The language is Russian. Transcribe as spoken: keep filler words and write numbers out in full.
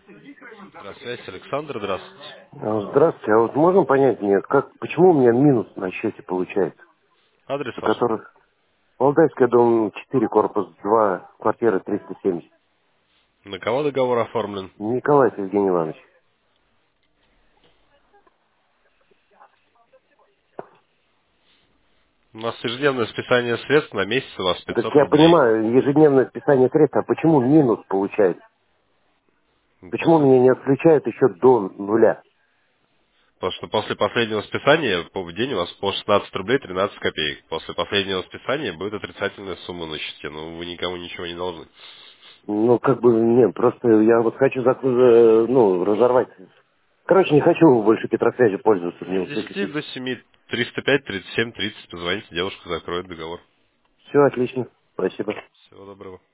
Здравствуйте, Александр, здравствуйте. А, Здравствуйте, а вот можно понять мне, как, почему у меня минус на счете получается? Адрес По ваш? которых Валдайская, дом четыре, корпус два, квартира триста семьдесят. На кого договор оформлен? Николаев Евгений Иванович. У нас ежедневное списание средств на месяц у вас Так пятьсот я рублей. понимаю, ежедневное списание средств, а почему минус получается? Почему После, меня не отключают еще до нуля? потому что после последнего списания по в день у вас по шестнадцать рублей тринадцать копеек. После последнего списания будет отрицательная сумма на счете, но вы никому ничего не должны. Ну, как бы, нет, просто я вот хочу, зак- э, ну, разорвать. Короче, не хочу больше Петросвязи пользоваться, мне С вот десяти выключили. до семи, триста пять, тридцать семь, тридцать, позвоните, девушка закроет договор. Все отлично, спасибо. Всего доброго.